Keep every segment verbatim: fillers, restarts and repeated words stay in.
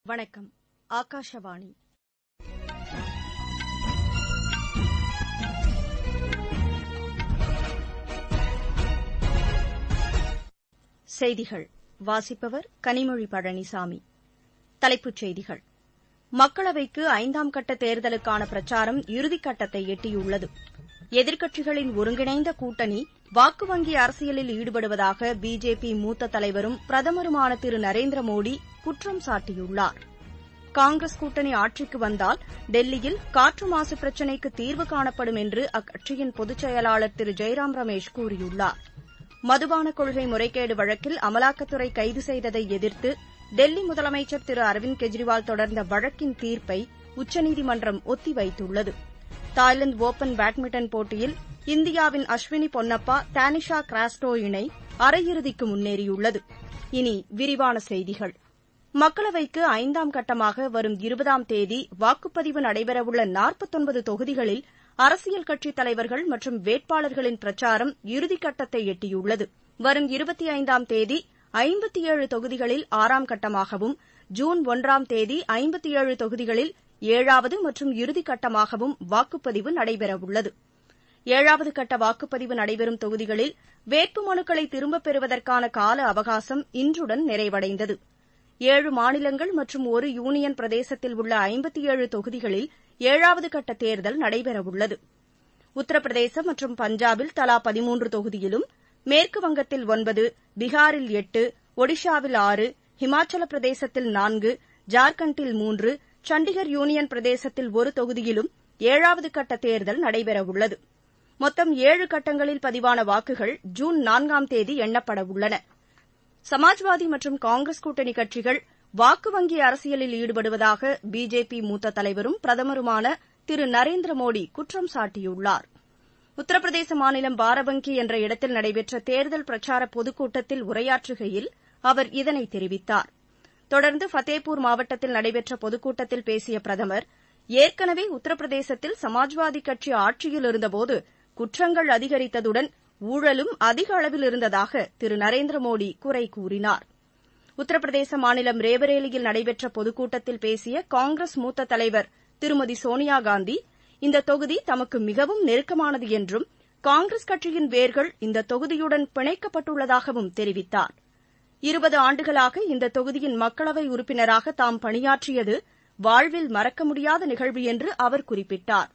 வணக்கம். ஆகாஷவாணி. செய்திகள் வாசிப்பவர் கனிமொழி பழனிசாமி. தலைப்புச் செய்திகள். மக்களவைக்கு ஐந்தாம் கட்ட தேர்தலுக்கான பிரச்சாரம் இறுதிக்கட்டத்தை எட்டியுள்ளது. எதிர்க்கட்சிகளின் ஒருங்கிணைந்த கூட்டணி வாக்கு வங்கி அரசியலில் ஈடுபடுவதாக பிஜேபி மூத்த தலைவரும் பிரதமருமான திரு நரேந்திர மோடி குற்றம் சாட்டியுள்ளார். காங்கிரஸ் கூட்டணி ஆட்சிக்கு வந்தால் டெல்லியில் காற்று மாசு பிரச்சினைக்கு தீர்வு காணப்படும் என்று அக்கட்சியின் பொதுச் செயலாளர் திரு ஜெய்ராம் ரமேஷ் கூறியுள்ளார். மதுபான கொள்கை முறைகேடு வழக்கில் அமலாக்கத்துறை கைது செய்ததை எதிர்த்து டெல்லி முதலமைச்சர் திரு அரவிந்த் கெஜ்ரிவால் தொடர்ந்த வழக்கின் தீர்ப்பை உச்சநீதிமன்றம் ஒத்திவைத்துள்ளது. தாய்லாந்து ஒபன் பேட்மிண்டன் போட்டியில் இந்தியாவின் அஸ்வினி பொன்னப்பா தானிஷா கிராஸ்டோ இணை அரையிறுதிக்கு முன்னேறியுள்ளது. இனி விரிவான செய்திகள். மக்களவைக்கு ஐந்தாம் கட்டமாக வரும் இருபதாம் தேதி வாக்குப்பதிவு நடைபெறவுள்ள நாற்பத்தொன்பது தொகுதிகளில் அரசியல் கட்சித் தலைவர்கள் மற்றும் வேட்பாளர்களின் பிரச்சாரம் இறுதிக்கட்டத்தை எட்டியுள்ளது. வரும் இருபத்தி ஐந்தாம் தேதி ஐம்பத்தி ஏழு தொகுதிகளில் ஆறாம் கட்டமாகவும், ஜூன் ஒன்றாம் தேதி ஐம்பத்தி ஏழு தொகுதிகளில் ஏழாவது மற்றும் இறுதிக்கட்டமாகவும் வாக்குப்பதிவு நடைபெறவுள்ளது. ஏழாவது கட்ட வாக்குப்பதிவு நடைபெறும் தொகுதிகளில் வேட்புமனுக்களை திரும்பப் பெறுவதற்கான கால அவகாசம் இன்றுடன் நிறைவடைந்தது. ஏழு மாநிலங்கள் மற்றும் ஒரு யூனியன் பிரதேசத்தில் உள்ள ஐம்பத்தி ஏழு தொகுதிகளில் ஏழாவது கட்ட தேர்தல் நடைபெறவுள்ளது. உத்தரப்பிரதேசம் மற்றும் பஞ்சாபில் தலா பதிமூன்று தொகுதியிலும், மேற்கு வங்கத்தில் ஒன்பது, பீகாரில் எட்டு, ஒடிஷாவில் ஆறு, ஹிமாச்சல பிரதேசத்தில் நான்கு, ஜார்க்கண்டில் மூன்று, சண்டிகர் யூனியன் பிரதேசத்தில் ஒரு தொகுதியிலும் ஏழாவது கட்ட தேர்தல் நடைபெறவுள்ளது. மொத்தம் ஏழு கட்டங்களில் பதிவான வாக்குகள் ஜூன் நான்காம் தேதி எண்ணப்படவுள்ளன. சமாஜ்வாதி மற்றும் காங்கிரஸ் கூட்டணி கட்சிகள் வாக்கு வங்கி அரசியலில் ஈடுபடுவதாக பிஜேபி மூத்த தலைவரும் பிரதமருமான திரு நரேந்திர மோடி குற்றம் சாட்டியுள்ளார். உத்தரப்பிரதேச மாநிலம் பாரபங்கி என்ற இடத்தில் நடைபெற்ற தேர்தல் பிரச்சார பொதுக்கூட்டத்தில் உரையாற்றுகையில் அவர் இதனை தெரிவித்தார். தொடர்ந்து ஃபத்தேபூர் மாவட்டத்தில் நடைபெற்ற பொதுக்கூட்டத்தில் பேசிய பிரதமர், ஏற்கனவே உத்தரப்பிரதேசத்தில் சமாஜ்வாதி கட்சி ஆட்சியில் இருந்தபோது குற்றங்கள் அதிகரித்ததுடன் ஊழலும் அதிக அளவில் இருந்ததாக திரு நரேந்திர மோடி குறை கூறினார். உத்தரப்பிரதேச மாநிலம் ரேபரேலியில் நடைபெற்ற பொதுக்கூட்டத்தில் பேசிய காங்கிரஸ் மூத்த தலைவர் திருமதி சோனியா காந்தி, இந்த தொகுதி தமக்கு மிகவும் நெருக்கமானது என்றும், காங்கிரஸ் கட்சியின் வேர்கள் இந்த தொகுதியுடன் பிணைக்கப்பட்டுள்ளதாகவும் தெரிவித்தார். இருபது ஆண்டுகளாக இந்த தொகுதியின் மக்களவை உறுப்பினராக தாம் பணியாற்றியது வாழ்வில் மறக்க முடியாத நிகழ்வு என்று அவர் குறிப்பிட்டார்.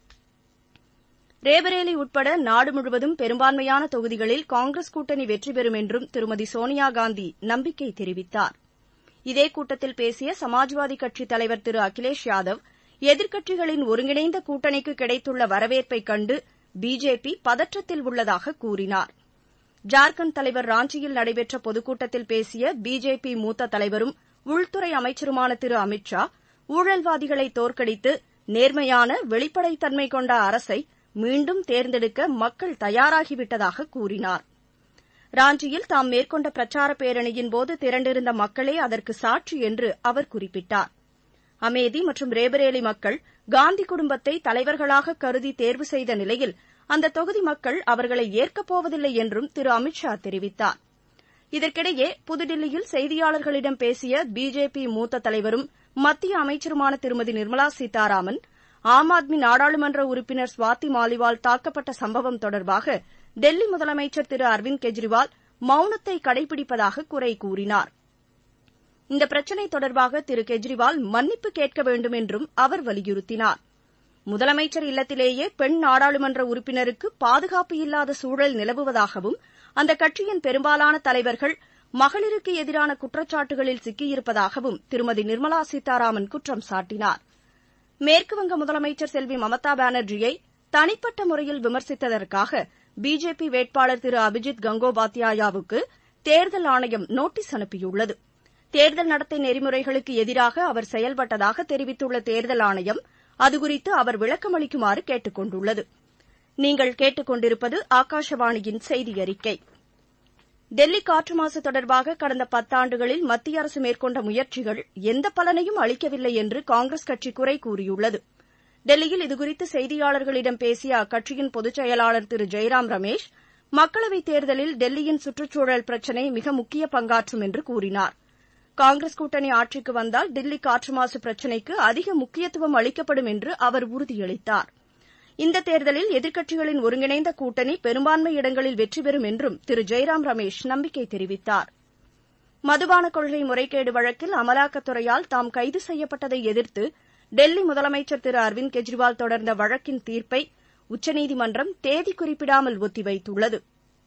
ரேபரேலி உட்பட நாடு முழுவதும் பெரும்பான்மையான தொகுதிகளில் காங்கிரஸ் கூட்டணி வெற்றி பெறும் என்றும் திருமதி சோனியா காந்தி நம்பிக்கை தெரிவித்தார். இதே கூட்டத்தில் பேசிய சமாஜ்வாதி கட்சித் தலைவர் திரு அகிலேஷ் யாதவ், எதிர்க்கட்சிகளின் ஒருங்கிணைந்த கூட்டணிக்கு கிடைத்துள்ள வரவேற்பைக் கண்டு பிஜேபி பதற்றத்தில் உள்ளதாக கூறினார். ஜார்க்கண்ட் தலைவர் ராஞ்சியில் நடைபெற்ற பொதுக்கூட்டத்தில் பேசிய பிஜேபி மூத்த தலைவரும் உள்துறை அமைச்சருமான திரு அமித் ஷா, ஊழல்வாதிகளை தோற்கடித்து நேர்மையான வெளிப்படைத்தன்மை கொண்ட அரசை மீண்டும் தேர்ந்தெடுக்க மக்கள் தயாராகிவிட்டதாக கூறினார். ராஞ்சியில் தாம் மேற்கொண்ட பிரச்சார பேரணியின்போது திரண்டிருந்த மக்களே அதற்கு சாட்சி என்று அவர் குறிப்பிட்டார். அமேதி மற்றும் ரேபரேலி மக்கள் காந்தி குடும்பத்தை தலைவர்களாக கருதி தேர்வு செய்த நிலையில் அந்த தொகுதி மக்கள் அவர்களை ஏற்கப் போவதில்லை என்றும் திரு அமித் ஷா தெரிவித்தார். இதற்கிடையே புதுடில்லியில் செய்தியாளர்களிடம் பேசிய பிஜேபி மூத்த தலைவரும் மத்திய அமைச்சருமான திருமதி நிர்மலா சீதாராமன், ஆம் ஆத்மி நாடாளுமன்ற உறுப்பினர் ஸ்வாதி மாலிவால் தாக்கப்பட்ட சம்பவம் தொடர்பாக டெல்லி முதலமைச்சர் திரு அரவிந்த் கெஜ்ரிவால் மௌனத்தை கடைபிடிப்பதாக குறை கூறினார். இந்த பிரச்சினை தொடர்பாக திரு கெஜ்ரிவால் மன்னிப்பு கேட்க வேண்டும் என்றும் அவர் வலியுறுத்தினார். முதலமைச்சர் இல்லத்திலேயே பெண் நாடாளுமன்ற உறுப்பினருக்கு பாதுகாப்பு இல்லாத சூழல் நிலவுவதாகவும், அந்த கட்சியின் பெரும்பாலான தலைவர்கள் மகளிருக்கு எதிரான குற்றச்சாட்டுகளில் சிக்கியிருப்பதாகவும் திருமதி நிர்மலா சீதாராமன் குற்றம் சாட்டினார். மேற்குவங்க முதலமைச்சர் செல்வி மமதா பானர்ஜியை தனிப்பட்ட முறையில் விமர்சித்ததற்காக பிஜேபி வேட்பாளர் திரு அபிஜித் கங்கோபாத்யாயாவுக்கு தேர்தல் ஆணையம் நோட்டீஸ் அனுப்பியுள்ளது. தேர்தல் நடத்தை நெறிமுறைகளுக்கு எதிராக அவர் செயல்பட்டதாக தெரிவித்துள்ள தேர்தல் ஆணையம் அதுகுறித்து அவர் விளக்கமளிக்குமாறு கேட்டுக் கொண்டுள்ளது. நீங்கள் கேட்டுக் கொண்டிருப்பது ஆகாஷவாணியின் செய்தி அறிக்கை. டெல்லி காற்று மாசு தொடர்பாக கடந்த பத்தாண்டுகளில் மத்திய அரசு மேற்கொண்ட முயற்சிகள் எந்த பலனையும் அளிக்கவில்லை என்று காங்கிரஸ் கட்சி குறை கூறியுள்ளது. டெல்லியில் இதுகுறித்து செய்தியாளர்களிடம் பேசிய அக்கட்சியின் பொதுச் செயலாளர் திரு ஜெய்ராம் ரமேஷ், மக்களவைத் தேர்தலில் டெல்லியின் சுற்றுச்சூழல் பிரச்சினை மிக முக்கிய பங்காற்றும் என்று கூறினார். காங்கிரஸ் கூட்டணி ஆட்சிக்கு வந்தால் தில்லி காற்று மாசு பிரச்சினைக்கு அதிக முக்கியத்துவம் அளிக்கப்படும் என்று அவர் உறுதியளித்தார். இந்த தேர்தலில் எதிர்க்கட்சிகளின் ஒருங்கிணைந்த கூட்டணி பெரும்பான்மை இடங்களில் வெற்றி பெறும் என்றும் திரு ஜெய்ராம் ரமேஷ் நம்பிக்கை தெரிவித்தார். மதுபான கொள்கை முறைகேடு வழக்கில் அமலாக்கத்துறையால் தாம் கைது செய்யப்பட்டதை எதிர்த்து டெல்லி முதலமைச்சர் திரு அரவிந்த் கெஜ்ரிவால் தொடர்ந்த வழக்கின் தீர்ப்பை உச்சநீதிமன்றம் தேதி குறிப்பிடாமல் ஒத்திவைத்துள்ளது.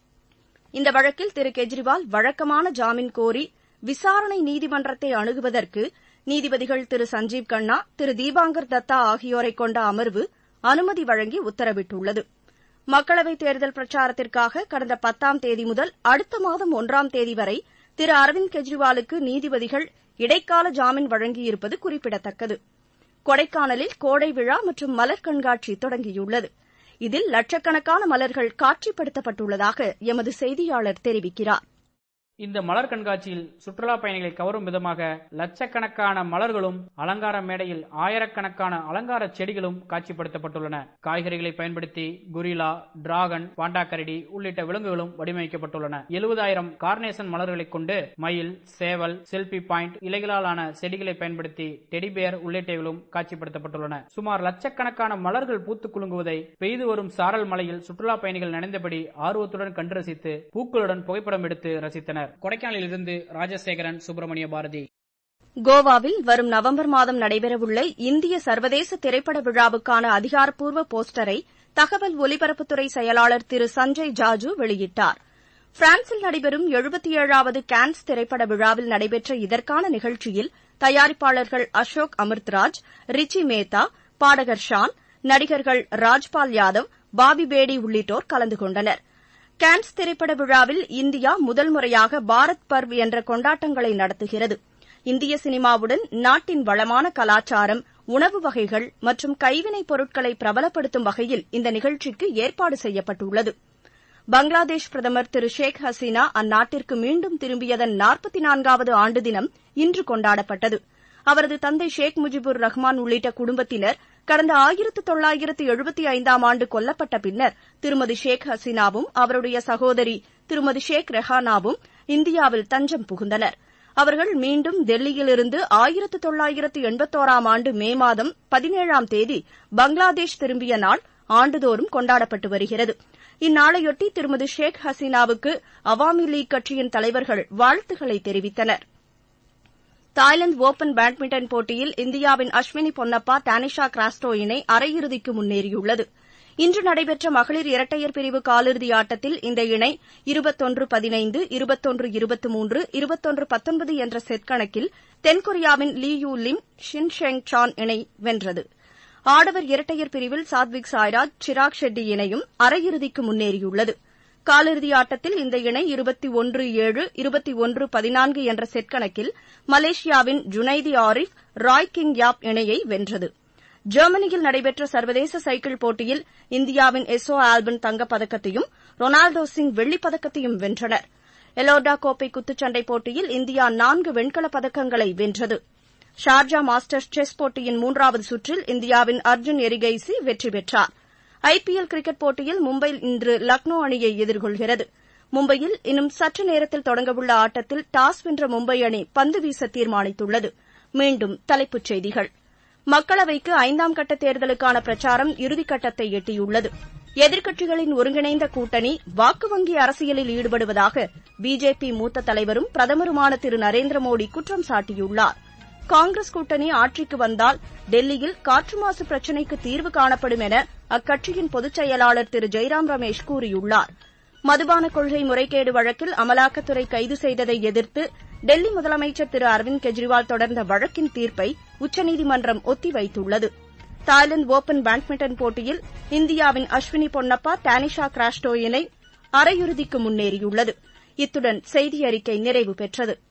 இந்த வழக்கில் திரு கெஜ்ரிவால் வழக்கமான ஜாமீன் கோரி விசாரணை நீதிமன்றத்தை அணுகுவதற்கு நீதிபதிகள் திரு சஞ்சீவ் கண்ணா, திரு தீபாங்கர் தத்தா ஆகியோரை கொண்ட அமர்வு அனுமதி வழங்கி உத்தரவிட்டுள்ளது. மக்களவைத் தேர்தல் பிரச்சாரத்திற்காக கடந்த பத்தாம் தேதி முதல் அடுத்த மாதம் ஒன்றாம் தேதி வரை திரு அரவிந்த் கெஜ்ரிவாலுக்கு நீதிபதிகள் இடைக்கால ஜாமீன் வழங்கியிருப்பது குறிப்பிடத்தக்கது. கொடைக்கானலில் கோடை விழா மற்றும் மலர் கண்காட்சி தொடங்கியுள்ளது. இதில் லட்சக்கணக்கான மலர்கள் காட்சிப்படுத்தப்பட்டுள்ளதாக எமது செய்தியாளர் தெரிவிக்கிறார். இந்த மலர் கண்காட்சியில் சுற்றுலா பயணிகளை கவரும் விதமாக லட்சக்கணக்கான மலர்களும் அலங்கார மேடையில் ஆயிரக்கணக்கான அலங்கார செடிகளும் காட்சிப்படுத்தப்பட்டுள்ளன. காய்கறிகளை பயன்படுத்தி குரிலா, டிராகன், பாண்டாக்கரடி உள்ளிட்ட விலங்குகளும் வடிவமைக்கப்பட்டுள்ளன. எழுபதாயிரம் கார்னேசன் மலர்களை கொண்டு மயில், சேவல், செல்பி பாயிண்ட், இலைகளாலான செடிகளை பயன்படுத்தி டெடிபேர் உள்ளிட்டவைகளும் காட்சிப்படுத்தப்பட்டுள்ளன. சுமார் லட்சக்கணக்கான மலர்கள் பூத்து குலுங்குவதை பெய்து வரும் சாரல் மலையில் சுற்றுலா பயணிகள் நனைந்தபடி ஆர்வத்துடன் கண்டு ரசித்து பூக்களுடன் புகைப்படம் எடுத்து ரசித்தனர். கொடைக்கானலிலிருந்து ராஜசேகரன், சுப்பிரமணிய பாரதி. கோவாவில் வரும் நவம்பர் மாதம் நடைபெறவுள்ள இந்திய சர்வதேச திரைப்பட விழாவுக்கான அதிகாரப்பூர்வ போஸ்டரை தகவல் ஒலிபரப்புத்துறை செயலாளர் திரு சஞ்சய் ஜாஜூ வெளியிட்டார். பிரான்சில் நடைபெறும் எழுபத்தி ஏழாவது கான்ஸ் திரைப்பட விழாவில் நடைபெற்ற இதற்கான நிகழ்ச்சியில் தயாரிப்பாளர்கள் அசோக் அமிர்தராஜ், ரிச்சி மேத்தா, பாடகர் ஷான், நடிகர்கள் ராஜ்பால் யாதவ், பாபி பேடி உள்ளிட்டோர் கலந்து கொண்டனர். கான்ஸ் திரைப்பட விழாவில் இந்தியா முதல் முறையாக பாரத் பர்வ் என்ற கொண்டாட்டங்களை நடத்துகிறது. இந்திய சினிமாவுடன் நாட்டின் வளமான கலாச்சாரம், உணவு வகைகள் மற்றும் கைவினைப் பொருட்களை பிரபலப்படுத்தும் வகையில் இந்த நிகழ்ச்சிக்கு ஏற்பாடு செய்யப்பட்டுள்ளது. பங்களாதேஷ் பிரதமர் திரு ஷேக் ஹசீனா அந்நாட்டிற்கு மீண்டும் திரும்பியதன் நாற்பத்தி நான்காவது ஆண்டு தினம் இன்று கொண்டாடப்பட்டது. அவரது தந்தை ஷேக் முஜிபுர் ரஹ்மான் உள்ளிட்ட குடும்பத்தினர் கடந்த ஆயிரத்து தொள்ளாயிரத்து எழுபத்தி ஐந்தாம் ஆண்டு கொல்லப்பட்ட பின்னர் திருமதி ஷேக் ஹசீனாவும் அவருடைய சகோதரி திருமதி ஷேக் ரெஹானாவும் இந்தியாவில் தஞ்சம் புகுந்தனர். அவர்கள் மீண்டும் டெல்லியிலிருந்து ஆயிரத்து தொள்ளாயிரத்து எண்பத்தோராம் ஆண்டு மே மாதம் பதினேழாம் தேதி பங்களாதேஷ் திரும்பிய நாள் ஆண்டுதோறும் கொண்டாடப்பட்டு வருகிறது. இந்நாளையொட்டி திருமதி ஷேக் ஹசீனாவுக்கு அவாமி லீக் கட்சியின் தலைவர்கள் வாழ்த்துக்களை தெரிவித்தனர். தாய்லாந்து ஒபன் பேட்மிண்டன் போட்டியில் இந்தியாவின் அஸ்வினி பொன்னப்பா, டானிஷா கிராஸ்டோ இணை அரையிறுதிக்கு முன்னேறியுள்ளது. இன்று நடைபெற்ற மகளிர் இரட்டையர் பிரிவு காலிறுதி ஆட்டத்தில் இந்த இணை இருபத்தொன்று பதினைந்து, இருபத்தொன்று இருபத்தி மூன்று, இருபத்தொன்று பத்தொன்பது என்ற செட் கணக்கில் தென்கொரியாவின் Lee Yu Lim, Shin Sheng Chan இணை வென்றது. ஆடவர் இரட்டையர் பிரிவில் சாத்விக் சாய்ராஜ், சிராக் ஷெட்டி இணையும் அரையிறுதிக்கு முன்னேறியுள்ளது. காலிறுதி ஆட்டத்தில் இந்த இணை இருபத்தி ஒன்று ஏழு, இருபத்தி ஒன்று பதினான்கு என்ற செட் கணக்கில் மலேசியாவின் Junaidi Arif, Roy King Yap இணையை வென்றது. ஜெர்மனியில் நடைபெற்ற சர்வதேச சைக்கிள் போட்டியில் இந்தியாவின் எசோ ஆல்பன் தங்கப்பதக்கத்தையும் ரொனால்டோ சிங் வெள்ளிப் பதக்கத்தையும் வென்றனர். எலோர்டா கோப்பை குத்துச்சண்டை போட்டியில் இந்தியா நான்கு வெண்கலப் பதக்கங்களை வென்றது. ஷார்ஜா மாஸ்டர்ஸ் செஸ் போட்டியின் மூன்றாவது சுற்றில் இந்தியாவின் அர்ஜுன் எரிகைசி வெற்றி பெற்றார். ஐ பி எல் கிரிக்கெட் போட்டியில் மும்பை இன்று லக்னோ அணியை எதிர்கொள்கிறது. மும்பையில் இன்னும் சற்று நேரத்தில் தொடங்கவுள்ள ஆட்டத்தில் டாஸ் வென்ற மும்பை அணி பந்து வீச தீர்மானித்துள்ளது. மீண்டும் தலைப்புச் செய்திகள். மக்களவைக்கு ஐந்தாம் கட்ட தேர்தலுக்கான பிரச்சாரம் இறுதிக்கட்டத்தை எட்டியுள்ளது. எதிர்க்கட்சிகளின் ஒருங்கிணைந்த கூட்டணி வாக்கு வங்கி அரசியலில் ஈடுபடுவதாக பிஜேபி மூத்த தலைவரும் பிரதமருமான திரு நரேந்திர மோடி குற்றம் சாட்டியுள்ளார். காங்கிரஸ் கூட்டணி ஆட்சிக்கு வந்தால் டெல்லியில் காற்று மாசு பிரச்சினைக்கு தீர்வு காணப்படும் என அக்கட்சியின் பொதுச் செயலாளர் திரு ஜெய்ராம் ரமேஷ் கூறியுள்ளார். மதுபான கொள்கை முறைகேடு வழக்கில் அமலாக்கத்துறை கைது செய்ததை எதிர்த்து டெல்லி முதலமைச்சர் திரு அரவிந்த் கெஜ்ரிவால் தொடர்ந்த வழக்கின் தீர்ப்பை உச்சநீதிமன்றம் ஒத்திவைத்துள்ளது. தாய்லாந்து ஒபன் பேட்மிண்டன் போட்டியில் இந்தியாவின் அஸ்வினி பொன்னப்பா, டானிஷா கிராஸ்டோ இணை அரையிறுதிக்கு முன்னேறியுள்ளது. இத்துடன் செய்தியறிக்கை நிறைவு பெற்றது.